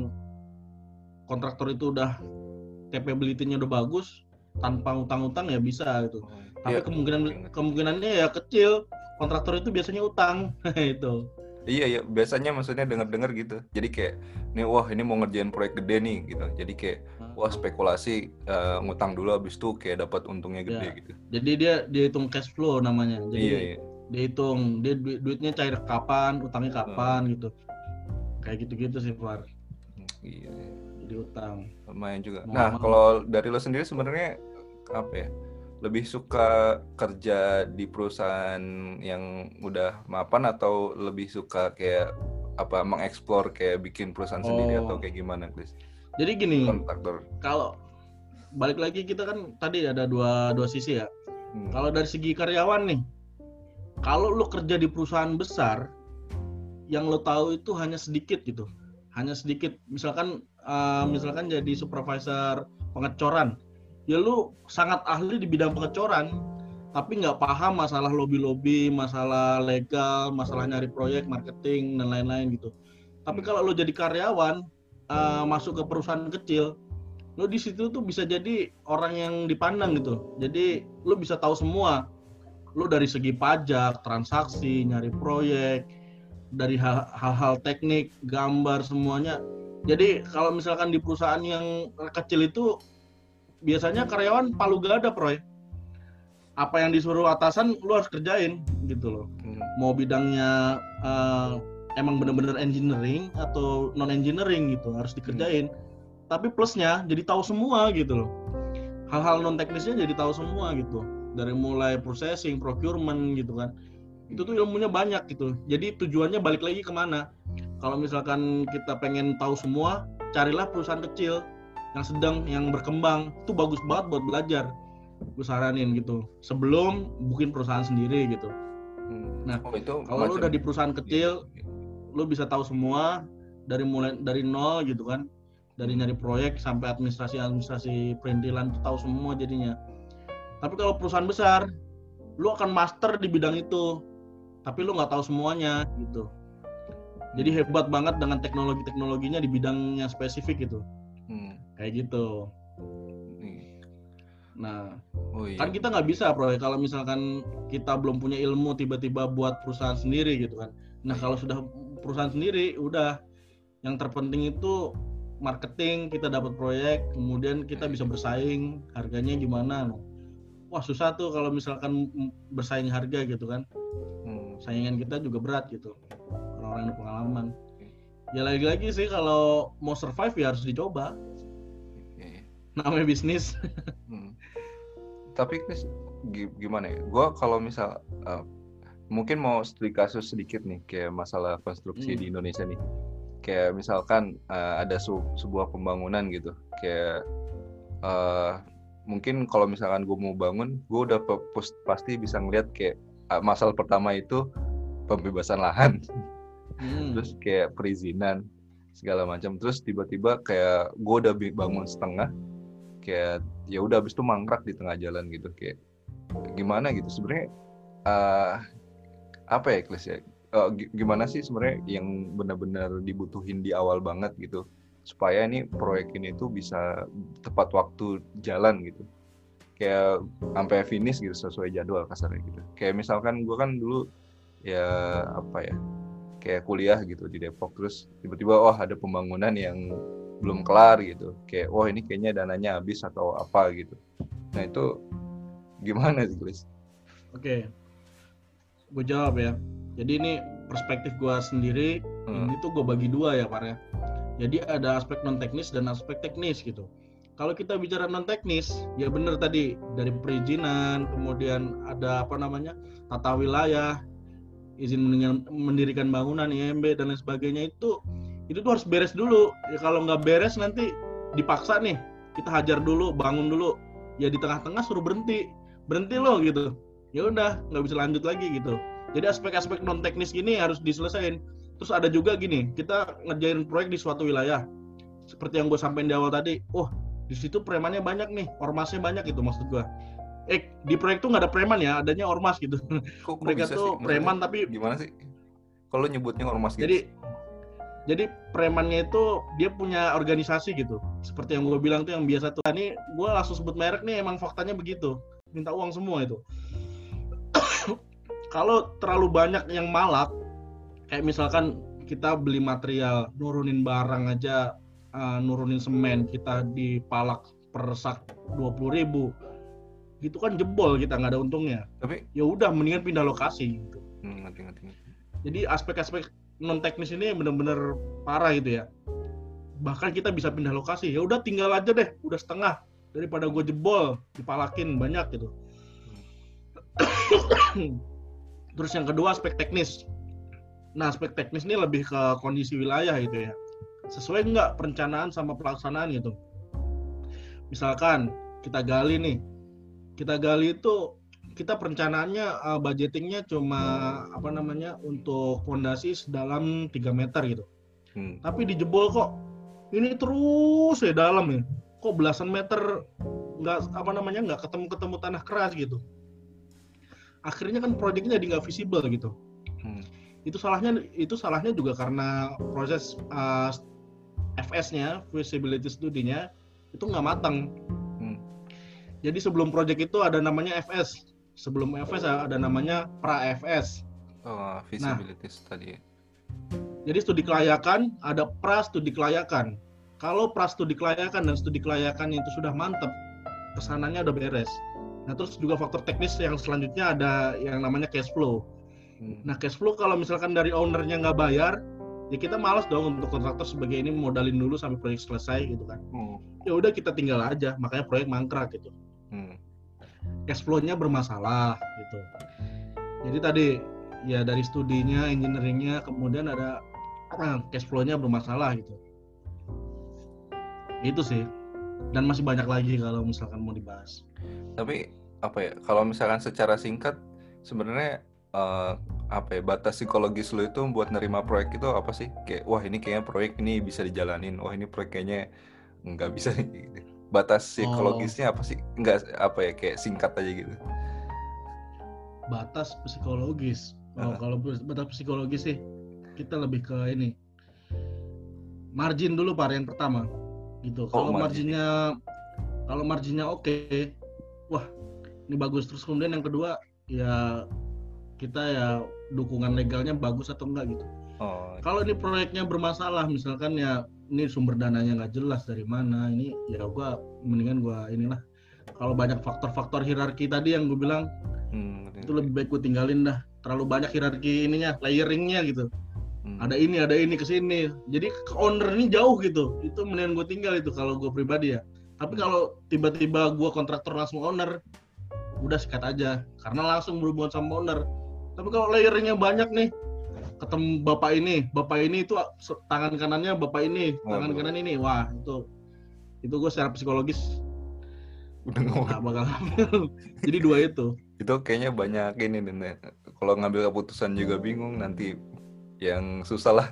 kontraktor itu udah capability-nya udah bagus tanpa utang-utang ya bisa gitu. Oh, tapi ya, kemungkinan ingat. kemungkinannya ya kecil. Kontraktor itu biasanya utang itu. Iya ya, biasanya maksudnya dengar-dengar gitu. Jadi kayak nih wah ini mau ngerjain proyek gede nih gitu. Jadi kayak wah spekulasi uh, ngutang dulu habis itu kayak dapat untungnya gede ya. Gitu. Jadi dia dia hitung cash flow namanya. Jadi iya, iya. dia hitung dia du- duitnya cair kapan, utangnya kapan hmm. gitu. Kayak gitu-gitu sih, Far. Iya. Jadi utang. Lumayan juga. Mau nah, kalau dari lo sendiri sebenarnya apa ya? Lebih suka kerja di perusahaan yang udah mapan atau lebih suka kayak apa mengeksplor kayak bikin perusahaan oh. sendiri atau kayak gimana, Chris? Jadi gini, kontraktor. Kalau balik lagi kita kan tadi ada dua dua sisi ya. Hmm. Kalau dari segi karyawan nih, kalau lo kerja di perusahaan besar, yang lo tahu itu hanya sedikit gitu, hanya sedikit. Misalkan uh, misalkan jadi supervisor pengecoran. Ya lu sangat ahli di bidang pengecoran, tapi nggak paham masalah lobby-lobby, masalah legal, masalah nyari proyek, marketing dan lain-lain gitu. Tapi kalau lo jadi karyawan uh, masuk ke perusahaan kecil, lo di situ tuh bisa jadi orang yang dipandang gitu. Jadi lo bisa tahu semua. Lo dari segi pajak, transaksi, nyari proyek, dari hal-hal teknik, gambar semuanya. Jadi kalau misalkan di perusahaan yang kecil itu biasanya karyawan palu gada proyek. Apa yang disuruh atasan lu harus kerjain gitu loh. Hmm. Mau bidangnya uh, emang bener-bener engineering atau non engineering gitu harus dikerjain. Hmm. Tapi plusnya jadi tahu semua gitu loh. Hal-hal non teknisnya jadi tahu semua gitu. Dari mulai processing, procurement gitu kan. Itu tuh ilmunya banyak gitu. Jadi tujuannya balik lagi kemana? Kalau misalkan kita pengen tahu semua, carilah perusahaan kecil yang sedang, yang berkembang. Itu bagus banget buat belajar. Gue saranin gitu sebelum bikin perusahaan sendiri gitu. Nah, oh, itu kalau lu udah di perusahaan kecil, lu bisa tahu semua dari mulai dari nol gitu kan, dari nyari proyek sampai administrasi administrasi perintilan, tahu semua jadinya. Tapi kalau perusahaan besar, lu akan master di bidang itu, tapi lu nggak tahu semuanya gitu. Jadi hebat banget dengan teknologi-teknologinya di bidangnya spesifik gitu, hmm. kayak gitu. Nah, oh iya. Kan kita nggak bisa, bro, kalau misalkan kita belum punya ilmu tiba-tiba buat perusahaan sendiri gitu kan. Nah, kalau sudah perusahaan sendiri, udah yang terpenting itu marketing, kita dapat proyek, kemudian kita bisa bersaing, harganya gimana. Wah, susah tuh kalau misalkan bersaing harga gitu kan. Hmm. Saingan kita juga berat gitu, orang-orang yang pengalaman. Ya lagi-lagi sih kalau mau survive ya harus dicoba. Namanya bisnis. hmm. Tapi gimana ya? Gue kalau misal uh, mungkin mau studi kasus sedikit nih, kayak masalah konstruksi hmm. di Indonesia nih. Kayak misalkan uh, ada su- sebuah pembangunan gitu. Kayak uh, mungkin kalau misalkan gue mau bangun, gue udah p- pasti bisa ngeliat kayak uh, masalah pertama itu pembebasan lahan, hmm. terus kayak perizinan segala macam. Terus tiba-tiba kayak gue udah bangun setengah. Kayak ya udah habis itu mangkrak di tengah jalan gitu, kayak gimana gitu sebenarnya uh, apa ya Klis ya uh, g- gimana sih sebenarnya yang benar-benar dibutuhin di awal banget gitu supaya ini proyek ini tuh bisa tepat waktu jalan gitu, kayak sampai finish gitu sesuai jadwal kasarnya gitu. Kayak misalkan gue kan dulu ya apa ya kayak kuliah gitu di Depok, terus tiba-tiba wah ada pembangunan yang belum kelar gitu, kayak wah ini kayaknya dananya habis atau apa gitu. Nah itu gimana sih Chris? Oke, gue jawab ya. Jadi ini perspektif gue sendiri, hmm. ini tuh gue bagi dua ya Pak ya. Jadi ada aspek non teknis dan aspek teknis gitu. Kalau kita bicara non teknis, ya benar tadi dari perizinan, kemudian ada apa namanya tata wilayah, izin mendirikan bangunan, I M B dan lain sebagainya, itu itu tuh harus beres dulu. Ya, kalau nggak beres nanti dipaksa nih kita hajar dulu, bangun dulu, ya di tengah-tengah suruh berhenti berhenti loh gitu, ya udah nggak bisa lanjut lagi gitu. Jadi aspek-aspek non teknis gini harus diselesain. Terus ada juga gini, kita ngerjain proyek di suatu wilayah seperti yang gue sampaikan di awal tadi. Oh, di situ premannya banyak nih, ormasnya banyak, itu maksud gue. Eh di proyek tuh nggak ada preman ya, adanya ormas gitu. Kok, mereka tuh sih? Preman tapi gimana sih kalau nyebutnya ormas gitu? Jadi Jadi premannya itu dia punya organisasi gitu. Seperti yang gue bilang tuh yang biasa tuh. Ini gue langsung sebut merek nih, emang faktanya begitu. Minta uang semua itu. Kalau terlalu banyak yang malak, kayak misalkan kita beli material, nurunin barang aja, uh, nurunin semen, kita dipalak per sak dua puluh ribu. Gitu kan jebol, kita nggak ada untungnya. Tapi ya udah mendingan pindah lokasi gitu. Hmm, ngerti, ngerti. Jadi aspek-aspek non teknis ini benar-benar parah gitu ya. Bahkan kita bisa pindah lokasi, ya udah tinggal aja deh, udah setengah daripada gue jebol dipalakin banyak gitu. Terus yang kedua aspek teknis. Nah aspek teknis ini lebih ke kondisi wilayah gitu ya. Sesuai nggak perencanaan sama pelaksanaan gitu. Misalkan kita gali nih, kita gali itu kita perencanaannya uh, budgetingnya cuma apa namanya untuk fondasi sedalam tiga meter gitu. Hmm. Tapi dijebol kok. Ini terus ya dalam ya. Kok belasan meter nggak apa namanya nggak ketemu-ketemu tanah keras gitu. akhirnya kan proyeknya jadi nggak visible gitu. Hmm. Itu salahnya itu salahnya juga karena proses uh, F S-nya, feasibility study-nya itu nggak matang. Hmm. Jadi sebelum proyek itu ada namanya F S, sebelum F S ada namanya pra-F S. Oh, feasibility nah, study. Jadi studi kelayakan, ada pra studi kelayakan. Kalau pra studi kelayakan dan studi kelayakan itu sudah mantap, kesananya udah beres. Nah terus juga faktor teknis yang selanjutnya ada yang namanya cash flow. Hmm. Nah cash flow kalau misalkan dari ownernya nggak bayar, ya kita malas dong untuk kontraktor sebagai ini modalin dulu sampai proyek selesai gitu kan. Hmm. Ya udah kita tinggal aja, makanya proyek mangkrak gitu. Hmm. Cash flow-nya bermasalah gitu. Jadi tadi ya dari studinya, engineering-nya, kemudian ada ah, cash flow-nya bermasalah gitu. Itu sih. Dan masih banyak lagi kalau misalkan mau dibahas. Tapi apa ya? Kalau misalkan secara singkat, sebenarnya uh, apa ya? Batas psikologis lo itu buat nerima proyek itu apa sih? Kayak wah ini kayaknya proyek ini bisa dijalanin. Wah ini proyek kayaknya nggak bisa. Batas psikologisnya oh. apa sih? Nggak apa ya? Kayak singkat aja gitu. Batas psikologis. Oh uh. kalau batas psikologis sih kita lebih ke ini. Margin dulu Pak yang pertama. Gitu. Kalau oh, marginnya kalau marginnya oke, okay, wah ini bagus. Terus kemudian yang kedua ya kita ya dukungan legalnya bagus atau enggak gitu. Oh. Kalau ini proyeknya bermasalah, misalkan ya ini sumber dananya nggak jelas dari mana, ini ya gua mendingan gua inilah. Kalau banyak faktor-faktor hierarki tadi yang gue bilang hmm, itu lebih baik gue tinggalin dah. Terlalu banyak hierarki ininya, layeringnya gitu. Ada ini, ada ini kesini. Jadi ke owner ini jauh gitu. Itu mendingan gue tinggal itu kalau gue pribadi ya. Tapi kalau tiba-tiba gue kontraktor langsung owner, udah sikat aja. Karena langsung berhubungan sama owner. Tapi kalau layernya banyak nih, ketemu bapak ini, bapak ini itu tangan kanannya bapak ini, tangan Waduh. kanan ini. Wah itu, itu gue secara psikologis udah nggak bakal ngambil. Jadi dua itu. Itu kayaknya banyak ini nih. Kalau ngambil keputusan juga bingung nanti. Yang susah lah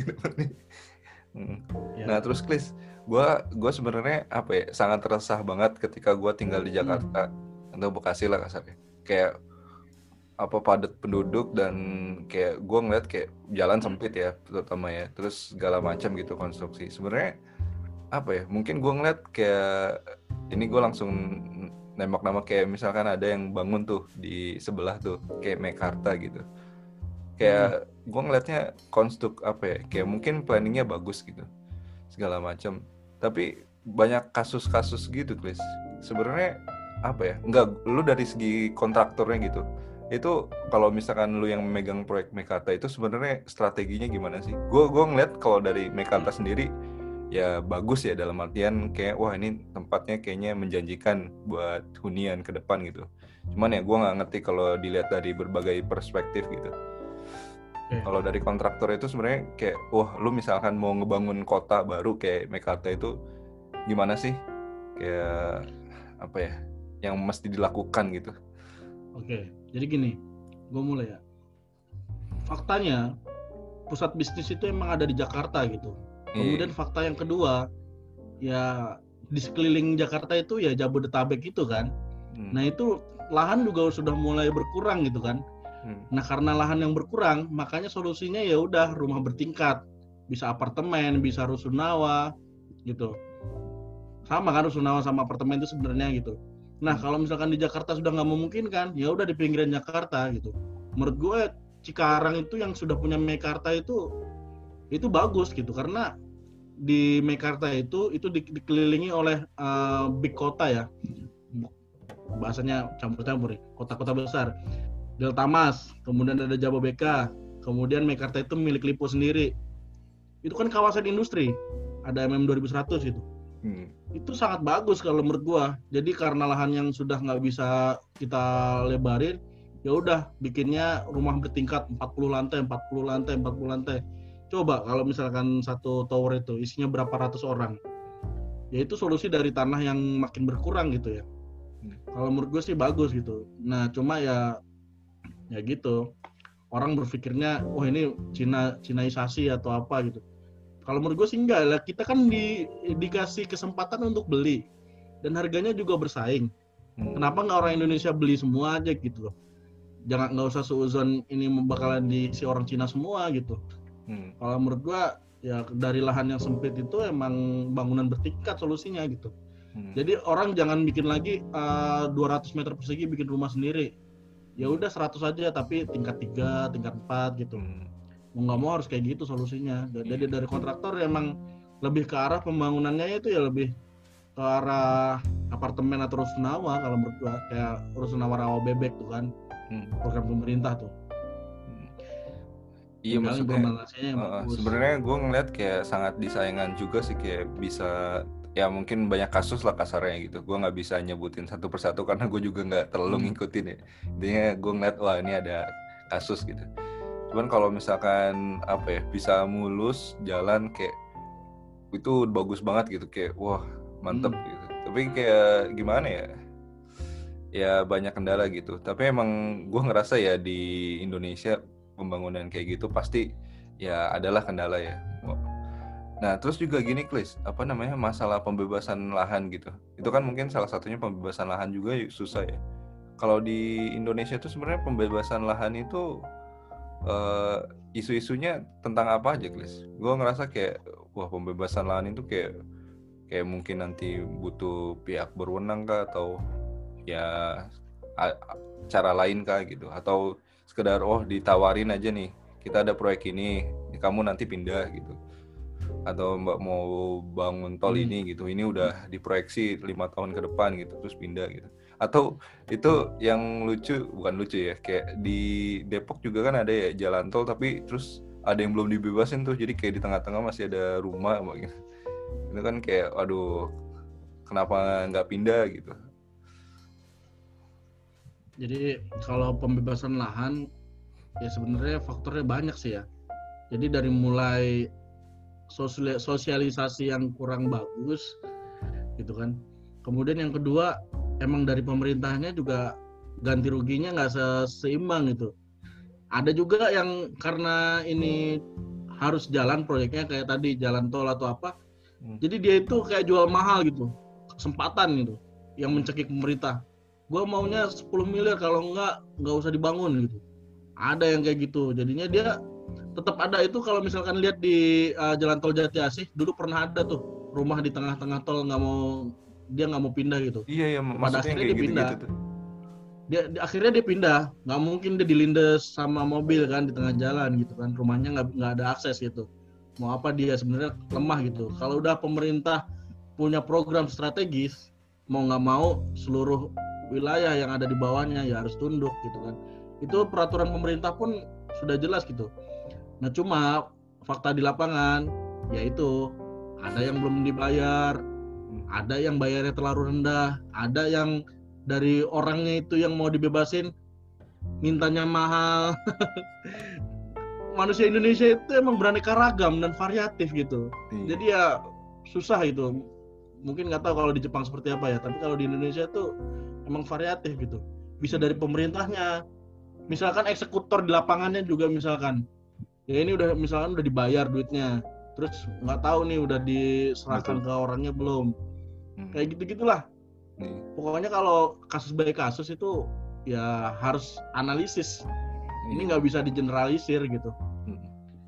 hmm. ya. Nah terus Klis, gue gue sebenarnya apa ya sangat resah banget ketika gue tinggal di Jakarta hmm. atau Bekasi lah kasarnya, kayak apa padat penduduk dan kayak gue ngeliat kayak jalan sempit ya terutama ya, terus segala macam gitu konstruksi. Sebenarnya apa ya mungkin gue ngeliat kayak ini gue langsung nembak nama kayak misalkan ada yang bangun tuh di sebelah tuh kayak Mekarta gitu. Kayak hmm. gue ngeliatnya konstruk apa ya, kayak mungkin planningnya bagus gitu segala macam, tapi banyak kasus-kasus gitu Chris. Sebenarnya apa ya, enggak lu dari segi kontraktornya gitu, itu kalau misalkan lu yang memegang proyek Mekarta itu sebenarnya strateginya gimana sih? Gue gue ngeliat kalau dari Mekarta sendiri ya bagus ya, dalam artian kayak wah ini tempatnya kayaknya menjanjikan buat hunian ke depan gitu. Cuman ya gue nggak ngerti kalau dilihat dari berbagai perspektif gitu. Okay. Kalau dari kontraktor itu sebenarnya kayak wah lu misalkan mau ngebangun kota baru kayak Mekarta itu gimana sih, kayak apa ya yang mesti dilakukan gitu. Oke, okay. Jadi gini, gue mulai ya. Faktanya pusat bisnis itu emang ada di Jakarta gitu. Kemudian fakta yang kedua ya di sekeliling Jakarta itu ya Jabodetabek gitu kan. Hmm. Nah itu lahan juga sudah mulai berkurang gitu kan. Hmm. Nah karena lahan yang berkurang, makanya solusinya ya udah rumah bertingkat, bisa apartemen, bisa rusunawa, gitu. Sama kan rusunawa sama apartemen itu sebenarnya gitu. Nah hmm. kalau misalkan di Jakarta sudah nggak memungkinkan, ya udah di pinggiran Jakarta gitu. Menurut gue Cikarang itu yang sudah punya Mekarta itu itu bagus gitu, karena di Mekarta itu itu di, dikelilingi oleh uh, big kota ya, bahasanya campur-campur ya, kota-kota besar. Deltamas, kemudian ada Jababeka, kemudian Mekarta itu milik Lipo sendiri. Itu kan kawasan industri, ada M M dua ribu seratus itu. Hmm. Itu sangat bagus kalau menurut gua. Jadi karena lahan yang sudah nggak bisa kita lebarin, ya udah bikinnya rumah bertingkat empat puluh lantai, empat puluh lantai, empat puluh lantai. Coba kalau misalkan satu tower itu isinya berapa ratus orang, ya itu solusi dari tanah yang makin berkurang gitu ya. Hmm. Kalau menurut gue sih bagus gitu. Nah cuma ya ya gitu, orang berpikirnya wah ini Cina Cinaisasi atau apa gitu. Kalau menurut gue sih enggak lah, kita kan di, dikasih kesempatan untuk beli dan harganya juga bersaing. Hmm. Kenapa nggak orang Indonesia beli semua aja gitu loh? jangan nggak usah seuzon ini bakalan diisi orang Cina semua gitu. Hmm. Kalau menurut gua ya dari lahan yang sempit itu emang bangunan bertingkat solusinya gitu. Hmm. Jadi orang jangan bikin lagi uh, dua ratus meter persegi bikin rumah sendiri. Ya udah seratus aja tapi tingkat tiga, tingkat empat gitu. Hmm. Mau nggak mau harus kayak gitu solusinya. Jadi dari kontraktor emang lebih ke arah pembangunannya itu ya lebih ke arah apartemen atau rusunawa kalau menurut gua, kayak rusunawa rawa bebek tuh kan. Hmm. Program pemerintah tuh. Hmm. Iya maksudnya uh, sebenarnya gue ngeliat kayak sangat disayangkan juga sih, kayak bisa ya mungkin banyak kasus lah kasarnya gitu. Gue nggak bisa nyebutin satu persatu karena gue juga nggak terlalu hmm. ngikutin ya. Intinya gue ngeliat wah ini ada kasus gitu. Cuman kalau misalkan apa ya bisa mulus jalan kayak itu bagus banget gitu, kayak wah mantep hmm. gitu. Tapi kayak gimana ya? Ya banyak kendala gitu. Tapi emang gue ngerasa ya di Indonesia pembangunan kayak gitu pasti ya adalah kendala ya. Nah terus juga gini Klis, apa namanya masalah pembebasan lahan gitu. Itu kan mungkin salah satunya pembebasan lahan juga susah ya. Kalau di Indonesia tuh sebenarnya pembebasan lahan itu uh, isu-isunya tentang apa aja Klis? Gue ngerasa kayak wah pembebasan lahan itu kayak kayak mungkin nanti butuh pihak berwenang kah atau ya a- cara lain kah gitu, atau sekedar oh ditawarin aja nih kita ada proyek ini kamu nanti pindah gitu, atau mbak mau bangun tol hmm. ini gitu, ini udah diproyeksi lima tahun ke depan gitu terus pindah gitu. Atau itu yang lucu, bukan lucu ya, kayak di Depok juga kan ada ya jalan tol tapi terus ada yang belum dibebasin tuh, jadi kayak di tengah-tengah masih ada rumah gitu. Itu kan kayak aduh kenapa nggak pindah gitu. Jadi kalau pembebasan lahan ya sebenarnya faktornya banyak sih ya. Jadi dari mulai sosialisasi yang kurang bagus gitu kan. Kemudian yang kedua emang dari pemerintahnya juga ganti ruginya nggak seimbang gitu. Ada juga yang karena ini harus jalan proyeknya kayak tadi jalan tol atau apa. Hmm. Jadi dia itu kayak jual mahal gitu. Kesempatan gitu yang mencekik pemerintah. Gue maunya sepuluh miliar, kalau enggak enggak usah dibangun gitu. Ada yang kayak gitu. Jadinya dia tetap ada itu. Kalau misalkan lihat di uh, jalan tol Jati Asih dulu pernah ada tuh rumah di tengah-tengah tol, nggak mau dia nggak mau pindah gitu. Iya ya, pada akhirnya dia pindah. Gitu, gitu. Dia di, akhirnya dia pindah. Nggak mungkin dia dilindas sama mobil kan di tengah jalan gitu kan. Rumahnya nggak nggak ada akses gitu. Mau apa dia sebenarnya lemah gitu. Kalau udah pemerintah punya program strategis, mau nggak mau seluruh wilayah yang ada di bawahnya ya harus tunduk gitu kan. Itu peraturan pemerintah pun sudah jelas gitu. Nah cuma fakta di lapangan yaitu ada yang belum dibayar, ada yang bayarnya terlalu rendah, ada yang dari orangnya itu yang mau dibebasin mintanya mahal. Manusia Indonesia itu emang beraneka ragam dan variatif gitu. Hmm. Jadi ya susah itu. Mungkin nggak tahu kalau di Jepang seperti apa ya, tapi kalau di Indonesia tuh emang variatif gitu. Bisa dari pemerintahnya, misalkan eksekutor di lapangannya juga misalkan, ya ini udah misalkan udah dibayar duitnya, terus nggak tahu nih udah diserahkan Betul. ke orangnya belum, hmm. kayak gitu gitulah. Hmm. Pokoknya kalau kasus by kasus itu ya harus analisis. Hmm. Ini nggak bisa digeneralisir gitu. Hmm.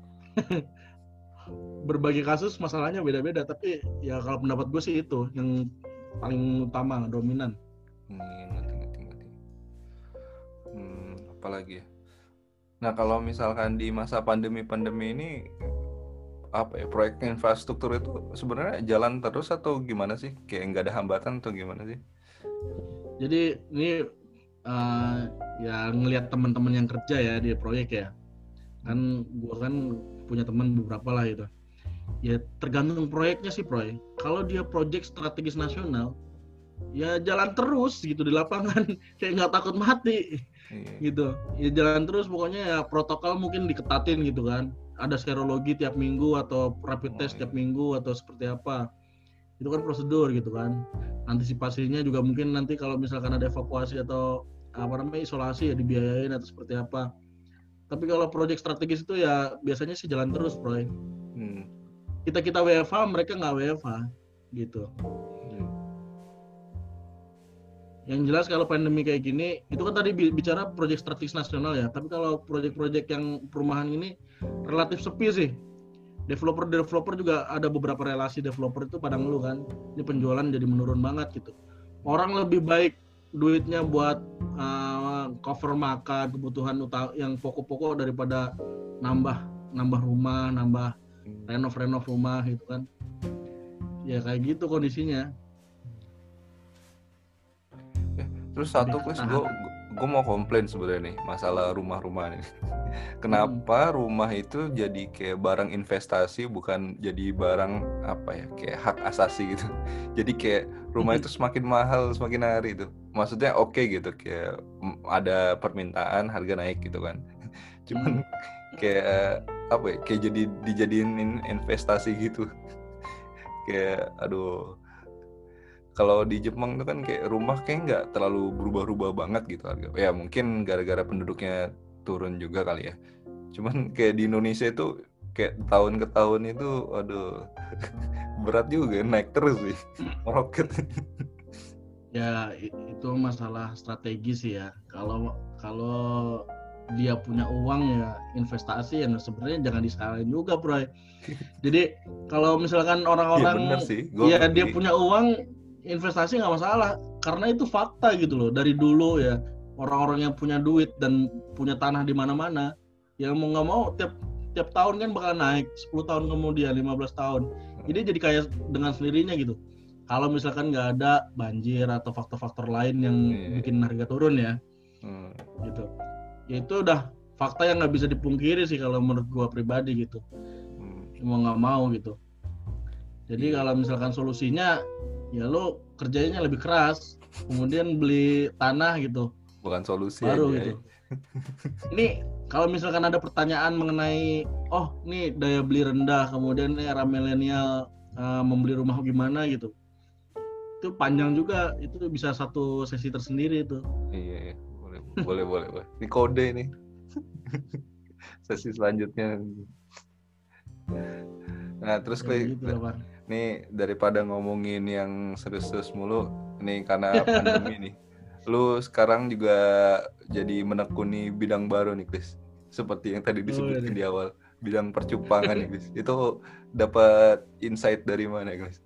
Berbagai kasus masalahnya beda-beda, tapi ya kalau pendapat gue sih itu yang paling utama, dominan. Hmm, ngerti, ngerti, ngerti. Hmm, apalagi ya? Nah kalau misalkan di masa pandemi-pandemi ini apa ya, proyek infrastruktur itu sebenarnya jalan terus atau gimana sih? Kayak nggak ada hambatan atau gimana sih? Jadi ini uh, ya ngelihat teman-teman yang kerja ya di proyek ya, kan gue kan punya teman beberapa lah itu. Ya tergantung proyeknya sih proyek. Kalau dia proyek strategis nasional, ya jalan terus gitu di lapangan, kayak nggak takut mati, iya. gitu. Ya jalan terus, pokoknya ya protokol mungkin diketatin gitu kan. Ada serologi tiap minggu atau rapid test oh, iya. tiap minggu atau seperti apa. Itu kan prosedur gitu kan. Antisipasinya juga mungkin nanti kalau misalkan ada evakuasi atau apa namanya isolasi ya dibiayain atau seperti apa. Tapi kalau proyek strategis itu ya biasanya sih jalan terus, proyek. Hmm. Kita kita W F H, mereka nggak W F H gitu. Yang jelas kalau pandemi kayak gini, itu kan tadi bicara proyek strategis nasional ya. Tapi kalau proyek-proyek yang perumahan ini relatif sepi sih. Developer-developer juga ada beberapa relasi developer itu pada ngeluh kan. Ini penjualan jadi menurun banget gitu. Orang lebih baik duitnya buat uh, cover makan kebutuhan utama yang pokok-pokok daripada nambah nambah rumah, nambah renov-renov rumah gitu kan. Ya kayak gitu kondisinya. Terus satu Chris, gue gue mau komplain sebenarnya nih masalah rumah-rumah nih. Kenapa hmm. rumah itu jadi kayak barang investasi bukan jadi barang apa ya kayak hak asasi gitu. Jadi kayak rumah itu semakin mahal semakin hari itu. Maksudnya oke okay gitu kayak ada permintaan harga naik gitu kan. Cuman kayak apa ya kayak jadi dijadiin investasi gitu. Kayak aduh. Kalau di Jepang itu kan kayak rumah kayak nggak terlalu berubah-ubah banget gitu harga. Ya mungkin gara-gara penduduknya turun juga kali ya. Cuman kayak di Indonesia itu kayak tahun ke tahun itu, aduh berat juga naik terus sih, meroket. Ya itu masalah strategi sih ya. Kalau kalau dia punya uang ya investasi yang sebenarnya jangan disalahin juga bro. Jadi kalau misalkan orang-orang ya, ya dia punya uang investasi nggak masalah karena itu fakta gitu loh dari dulu ya orang-orang yang punya duit dan punya tanah di mana-mana yang mau nggak mau tiap tiap tahun kan bakal naik sepuluh tahun kemudian lima belas tahun jadi jadi kayak dengan sendirinya gitu kalau misalkan nggak ada banjir atau faktor-faktor lain yang hmm. bikin harga turun ya hmm. gitu ya itu udah fakta yang nggak bisa dipungkiri sih kalau menurut gua pribadi gitu hmm. mau nggak mau gitu jadi hmm. kalau misalkan solusinya ya lo kerjanya lebih keras, kemudian beli tanah gitu. Bukan solusi baru aja. Gitu. Ini kalau misalkan ada pertanyaan mengenai, oh nih daya beli rendah, kemudian era milenial uh, membeli rumah gimana gitu, itu panjang juga, itu bisa satu sesi tersendiri itu. Iya, iya. boleh, boleh, boleh, boleh. Ini kode ini. Sesi selanjutnya. Nah terus kayak gitu, nih daripada ngomongin yang serius-serius mulu nih karena pandemi nih lu sekarang juga jadi menekuni bidang baru nih Chris seperti yang tadi disebutkan oh, di awal bidang percupangan nih Chris itu dapat insight dari mana Chris?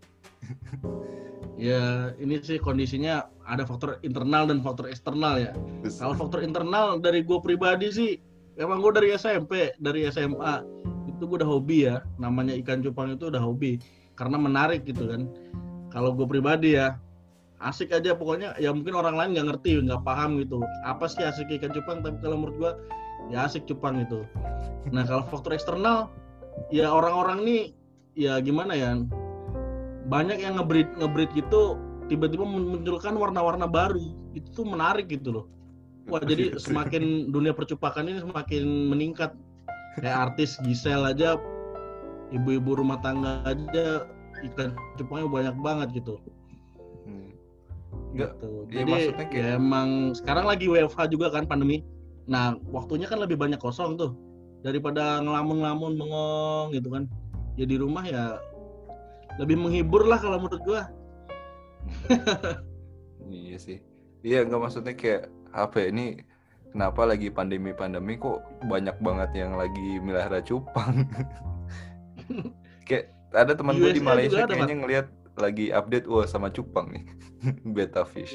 Ya ini sih kondisinya ada faktor internal dan faktor eksternal ya. Terus. Kalau faktor internal dari gue pribadi sih emang gue dari S M P dari S M A itu gue udah hobi ya namanya ikan cupang itu udah hobi karena menarik gitu kan. Kalau gue pribadi ya asik aja pokoknya ya mungkin orang lain nggak ngerti nggak paham gitu apa sih asik ikan cupang tapi kalau menurut gue ya asik cupang itu. Nah kalau faktor eksternal ya orang-orang nih ya gimana ya banyak yang ngebreed ngebreed gitu tiba-tiba memunculkan warna-warna baru itu tuh menarik gitu loh. Wah jadi semakin dunia percupakan ini semakin meningkat kayak artis Gisel aja ibu-ibu rumah tangga aja ikan cupangnya banyak banget gitu. Hmm. Gitu. Ya, jadi kayak... ya emang sekarang lagi W F H juga kan pandemi. Nah waktunya kan lebih banyak kosong tuh daripada ngelamun-ngelamun bengong gitu kan. Ya di rumah ya lebih menghibur lah kalau menurut gua. Iya sih. Iya nggak maksudnya kayak apa ya ini kenapa lagi pandemi-pandemi kok banyak banget yang lagi melihara cupang. Kayak ada teman gue di Malaysia kayaknya ngelihat lagi update wah sama cupang nih. Betta fish.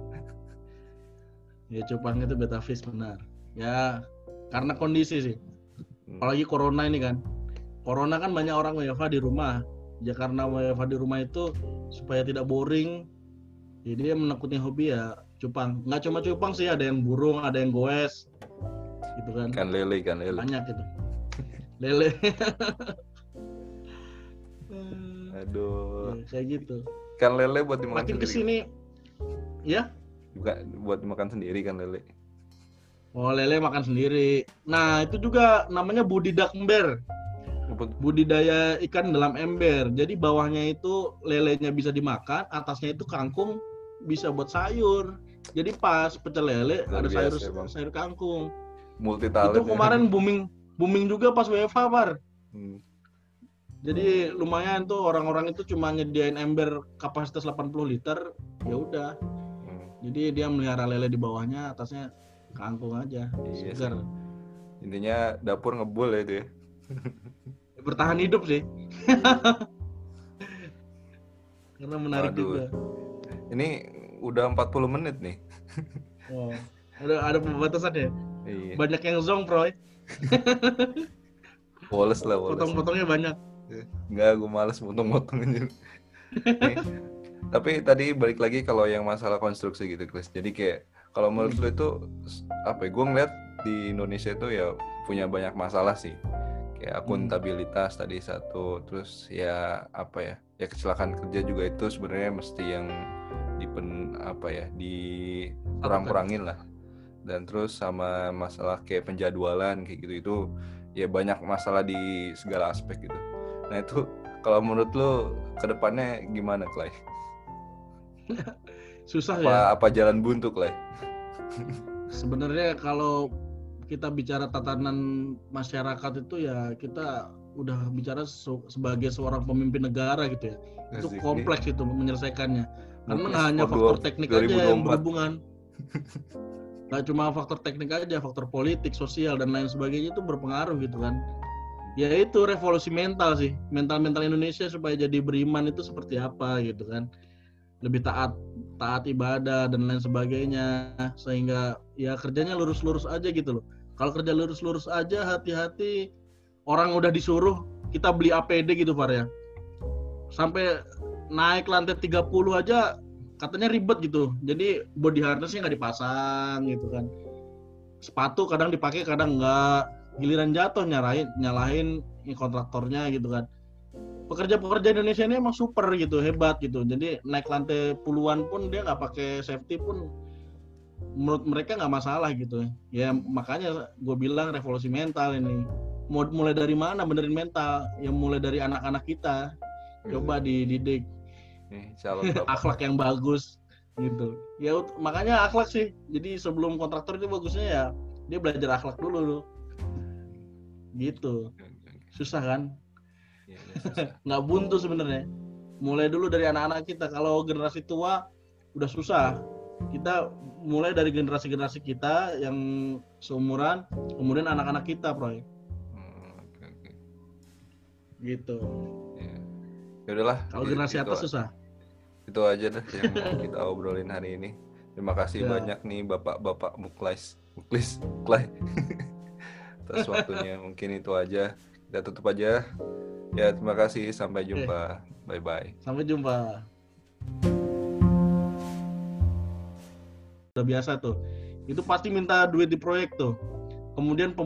Ya cupang itu betta fish benar. Ya karena kondisi sih. Apalagi corona ini kan. Corona kan banyak orang W F H di rumah. Ya karena W F H di rumah itu supaya tidak boring. Jadi dia menekuni hobi ya cupang. Nggak cuma cupang sih, ada yang burung, ada yang goes. Gitu kan. Kan lele, kan lele. Banyak gitu. Lele. Aduh. Ya, kayak gitu. Kan lele buat dimakan makin sendiri. Makin kesini, ya? Juga buat dimakan sendiri kan lele. Oh lele makan sendiri. Nah itu juga namanya budidaya ember. Budidaya ikan dalam ember. Jadi bawahnya itu lelenya bisa dimakan, atasnya itu kangkung bisa buat sayur. Jadi pas pecel lele luar ada sayur biasa, sayur kangkung. Multi talent. Itu kemarin ya. booming booming juga pas W F H Par. Hmm. Jadi lumayan tuh orang-orang itu cuma nyediain ember kapasitas delapan puluh liter, ya udah. Hmm. Jadi dia melihara lele di bawahnya, atasnya kangkung aja. Iya segar. Intinya dapur ngebul ya itu ya. Bertahan hidup sih. Karena menarik Aduh. juga. Ini udah empat puluh menit nih. Oh, ada ada pembatasan ya? Iya. Banyak yang zong, Bro. Woles lah, woles. Potong-potongnya banyak. Enggak, gue males potong-potongnya. Tapi tadi balik lagi kalau yang masalah konstruksi gitu, Chris. Jadi kayak kalau menurut hmm. lu itu apa ya? Gue ngeliat di Indonesia itu ya punya banyak masalah sih. Kayak akuntabilitas hmm. tadi satu, terus ya apa ya? Ya kecelakaan kerja juga itu sebenarnya mesti yang dipen apa ya? di kurang-kurangin lah. Dan terus sama masalah kayak penjadwalan kayak gitu itu ya banyak masalah di segala aspek gitu. Nah itu kalau menurut lu kedepannya gimana, Clay? Susah apa, ya. Apa jalan buntu, Clay? Sebenarnya kalau kita bicara tatanan masyarakat itu ya kita udah bicara se- sebagai seorang pemimpin negara gitu ya. Itu Asik, kompleks nih. Itu menyelesaikannya. Karena nggak hanya faktor teknik dua ribu dua puluh empat aja yang berhubungan. Nggak cuma faktor teknik aja, faktor politik, sosial dan lain sebagainya itu berpengaruh gitu kan. Ya itu revolusi mental sih, mental-mental Indonesia supaya jadi beriman itu seperti apa gitu kan, lebih taat taat ibadah dan lain sebagainya, sehingga ya kerjanya lurus-lurus aja gitu loh. Kalau kerja lurus-lurus aja, hati-hati orang udah disuruh kita beli A P D gitu Far ya, sampai naik lantai tiga puluh aja katanya ribet gitu, jadi body harnessnya nggak dipasang gitu kan, sepatu kadang dipakai kadang enggak, giliran jatuh nyalahin nyalahin kontraktornya gitu kan. Pekerja-pekerja Indonesia ini emang super gitu, hebat gitu. Jadi naik lantai puluhan pun dia nggak pakai safety pun menurut mereka nggak masalah gitu. Ya makanya gue bilang revolusi mental ini. Mau mulai dari mana benerin mental? Ya mulai dari anak-anak kita. Coba dididik akhlak yang bagus gitu. Ya makanya akhlak sih. Jadi sebelum kontraktor itu bagusnya ya dia belajar akhlak dulu loh. Gitu. Susah kan? Ya, ya, susah. Nggak buntu sebenarnya. Mulai dulu dari anak-anak kita. Kalau generasi tua udah susah. Kita mulai dari generasi-generasi kita yang seumuran, kemudian anak-anak kita, Bro. Hmm, okay, okay. Gitu. Ya. Ya udahlah. Kalau generasi atas susah. Itu aja deh yang mau kita obrolin hari ini. Terima kasih ya. Banyak nih Bapak-bapak Muklis, Muklis, Clay. Atas waktunya. Mungkin itu aja. Kita tutup aja. Ya, terima kasih. Sampai jumpa. Eh. Bye-bye. Sampai jumpa. Udah biasa tuh. Itu pasti minta duit di proyek tuh. Kemudian